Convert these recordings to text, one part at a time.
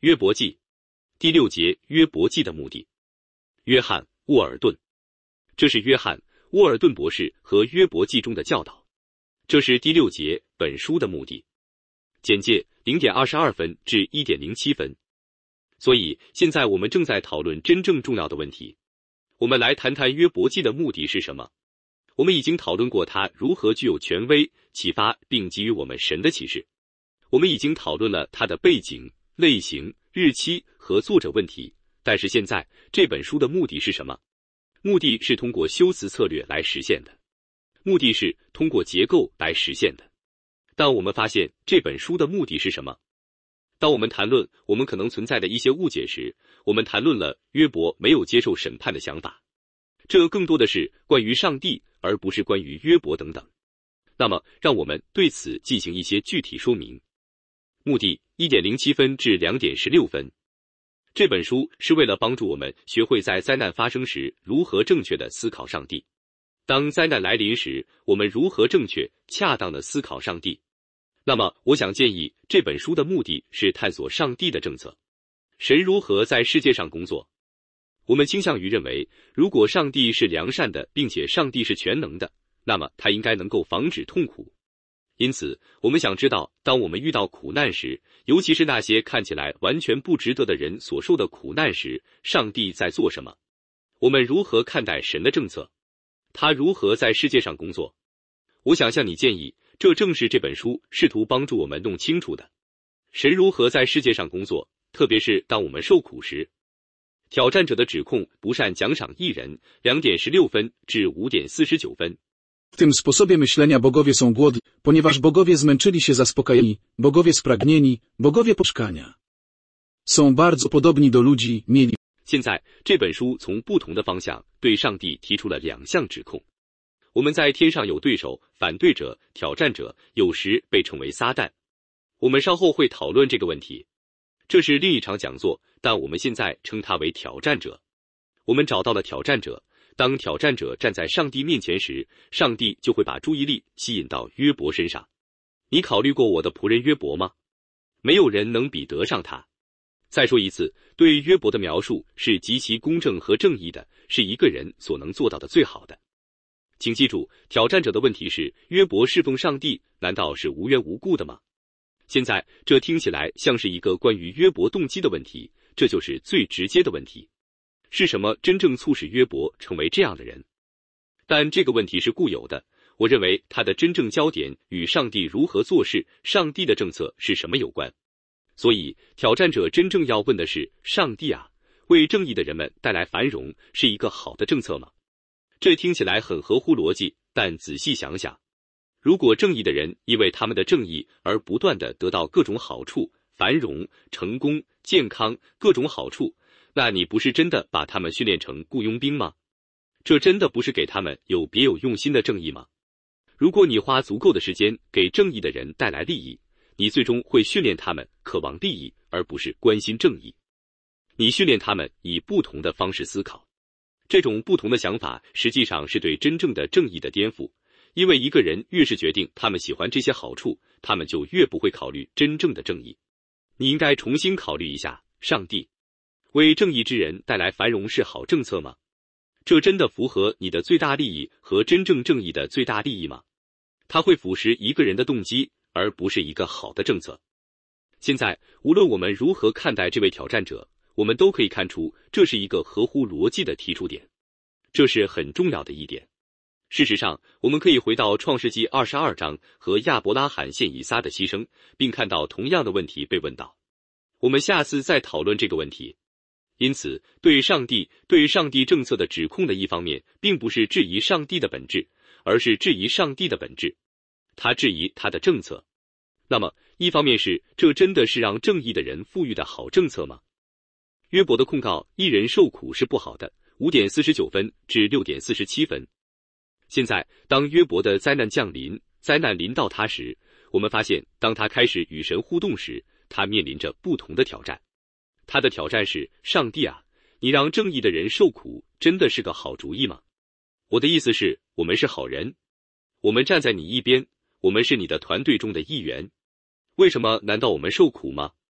约伯记第6节，约伯记的目的。约翰·沃尔顿，这是约翰·沃尔顿博士和约伯记中的教导。这是第6节本书的目的。简介 0.22 分至 1.07 分。所以现在我们正在讨论真正重要的问题。我们来谈谈约伯记的目的是什么。我们已经讨论过它如何具有权威、启发并给予我们神的启示。我们已经讨论了它的背景、类型、日期和作者问题。但是现在这本书的目的是什么？目的是通过修辞策略来实现的。目的是通过结构来实现的。当我们发现这本书的目的是什么？当我们谈论我们可能存在的一些误解时，我们谈论了约伯没有接受审判的想法。这更多的是关于上帝，而不是关于约伯等等。那么，让我们对此进行一些具体说明。目的 1.07 分至 2.16 分。这本书是为了帮助我们学会在灾难发生时如何正确地思考上帝。当灾难来临时，我们如何正确、恰当地思考上帝。那么，我想建议这本书的目的是探索上帝的政策。神如何在世界上工作？我们倾向于认为，如果上帝是良善的，并且上帝是全能的，那么他应该能够防止痛苦。因此，我们想知道，当我们遇到苦难时，尤其是那些看起来完全不值得的人所受的苦难时，上帝在做什么？我们如何看待神的政策？他如何在世界上工作？我想向你建议，这正是这本书试图帮助我们弄清楚的。神如何在世界上工作，特别是当我们受苦时。挑战者的指控不善奖赏义人 2.16 分至 5.49 分。 W tym sposobie myślenia bogowie są głodni, ponieważ bogowie zmęczyli się zaspokajani, bogowie spragnieni, bogowie poczkania. Są bardzo podobni do ludzi, mieli. 现在这本书从不同的方向对上帝提出了2项指控。我们在天上有对手、反对者、挑战者，有时被称为撒旦。我们稍后会讨论这个问题。这是另一场讲座，但我们现在称它为挑战者。我们找到了挑战者。当挑战者站在上帝面前时，上帝就会把注意力吸引到约伯身上。你考虑过我的仆人约伯吗？没有人能比得上他。再说一次，对约伯的描述是极其公正和正义的，是一个人所能做到的最好的。请记住，挑战者的问题是，约伯侍奉上帝难道是无缘无故的吗？现在这听起来像是一个关于约伯动机的问题，这就是最直接的问题。是什么真正促使约伯成为这样的人？但这个问题是固有的，我认为它的真正焦点与上帝如何做事、上帝的政策是什么有关。所以，挑战者真正要问的是，上帝啊，为正义的人们带来繁荣是一个好的政策吗？这听起来很合乎逻辑，但仔细想想，如果正义的人因为他们的正义而不断地得到各种好处、繁荣、成功、健康、各种好处，那你不是真的把他们训练成雇佣兵吗？这真的不是给他们有别有用心的正义吗？如果你花足够的时间给正义的人带来利益，你最终会训练他们渴望利益，而不是关心正义。你训练他们以不同的方式思考。这种不同的想法实际上是对真正的正义的颠覆，因为一个人越是决定他们喜欢这些好处，他们就越不会考虑真正的正义。你应该重新考虑一下，上帝为正义之人带来繁荣是好政策吗？这真的符合你的最大利益和真正正义的最大利益吗？它会腐蚀一个人的动机，而不是一个好的政策。现在，无论我们如何看待这位挑战者，我们都可以看出这是一个合乎逻辑的提出点。这是很重要的一点。事实上，我们可以回到创世纪22章和亚伯拉罕献以撒的牺牲，并看到同样的问题被问到。我们下次再讨论这个问题。因此，对上帝政策的指控的一方面，并不是质疑上帝的本质，而是质疑上帝的本质。他质疑他的政策。那么，一方面是，这真的是让正义的人富裕的好政策吗？约伯的控告，一人受苦是不好的 5.49 分至 6.47 分。现在，当约伯的灾难降临，灾难临到他时，我们发现，当他开始与神互动时，他面临着不同的挑战。他的挑战是，上帝啊，你让正义的人受苦，真的是个好主意吗？我的意思是，我们是好人，我们站在你一边，我们是你的团队中的一员。为什么？难道我们受苦吗？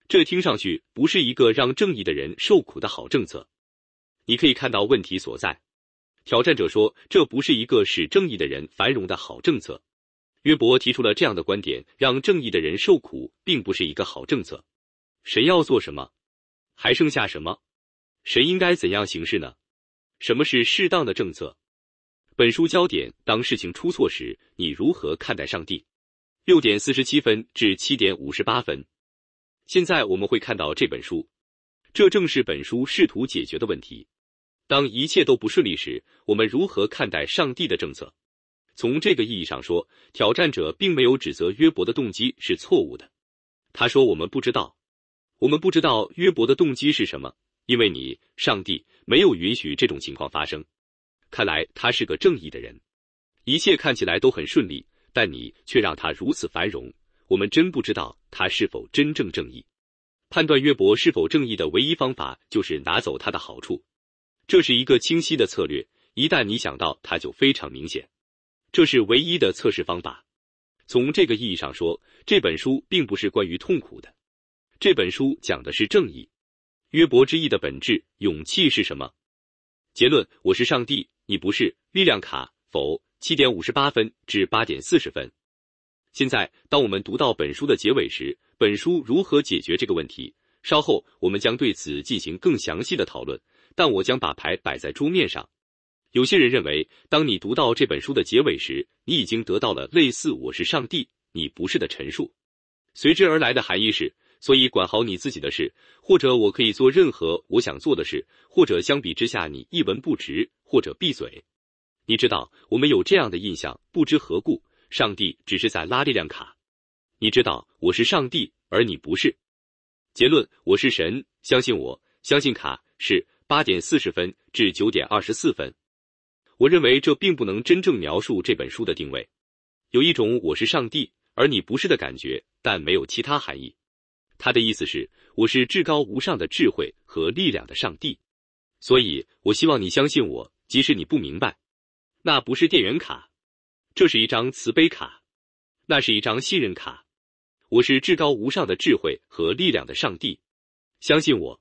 这听上去不是一个让正义的人受苦的好政策。你可以看到问题所在。挑战者说，这不是一个使正义的人繁荣的好政策。约伯提出了这样的观点，让正义的人受苦并不是一个好政策。神要做什么？还剩下什么？神应该怎样行事呢？什么是适当的政策？本书焦点：当事情出错时，你如何看待上帝？6点47分至7点58分。现在我们会看到这本书，这正是本书试图解决的问题。当一切都不顺利时，我们如何看待上帝的政策？从这个意义上说，挑战者并没有指责约伯的动机是错误的。他说我们不知道约伯的动机是什么，因为你，上帝，没有允许这种情况发生。看来他是个正义的人，一切看起来都很顺利，但你却让他如此繁荣。我们真不知道他是否真正正义。判断约伯是否正义的唯一方法就是拿走他的好处。这是一个清晰的策略，一旦你想到它就非常明显。这是唯一的测试方法。从这个意义上说，这本书并不是关于痛苦的。这本书讲的是正义。约伯之义的本质，勇气是什么？结论：我是上帝，你不是。力量卡否。7点58分至8点40分。现在，当我们读到本书的结尾时，本书如何解决这个问题？稍后我们将对此进行更详细的讨论，但我将把牌摆在桌面上。有些人认为，当你读到这本书的结尾时，你已经得到了类似我是上帝，你不是的陈述。随之而来的含义是，所以管好你自己的事，或者我可以做任何我想做的事，或者相比之下你一文不值，或者闭嘴。你知道，我们有这样的印象，不知何故，上帝只是在拉力量卡。你知道，我是上帝，而你不是。结论：我是神，相信我，相信卡是。8点40分至9点24分。我认为这并不能真正描述这本书的定位。有一种我是上帝，而你不是的感觉，但没有其他含义。他的意思是，我是至高无上的智慧和力量的上帝。所以，我希望你相信我，即使你不明白。那不是电源卡，这是一张慈悲卡，那是一张信任卡。我是至高无上的智慧和力量的上帝，相信我。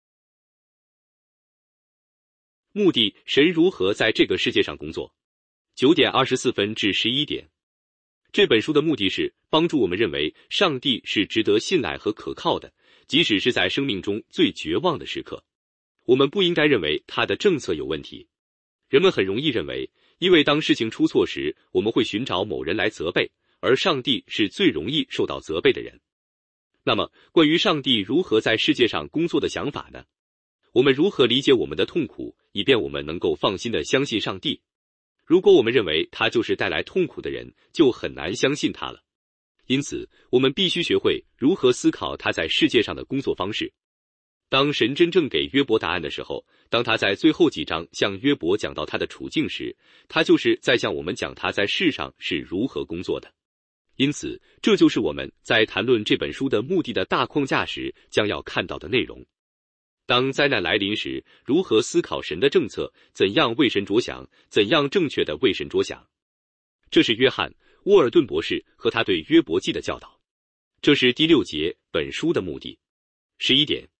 目的：神如何在这个世界上工作。9点24分至11点。这本书的目的是帮助我们认为上帝是值得信赖和可靠的，即使是在生命中最绝望的时刻。我们不应该认为他的政策有问题。人们很容易认为，因为当事情出错时，我们会寻找某人来责备，而上帝是最容易受到责备的人。那么，关于上帝如何在世界上工作的想法呢？我们如何理解我们的痛苦，以便我们能够放心地相信上帝？如果我们认为他就是带来痛苦的人，就很难相信他了。因此，我们必须学会如何思考他在世界上的工作方式。当神真正给约伯答案的时候，当他在最后几章向约伯讲到他的处境时，他就是在向我们讲他在世上是如何工作的。因此，这就是我们在谈论这本书的目的的大框架时将要看到的内容。当灾难来临时，如何思考神的政策，怎样为神着想，怎样正确的为神着想。这是约翰·沃尔顿博士和他对约伯记的教导。这是第6节本书的目的。11点。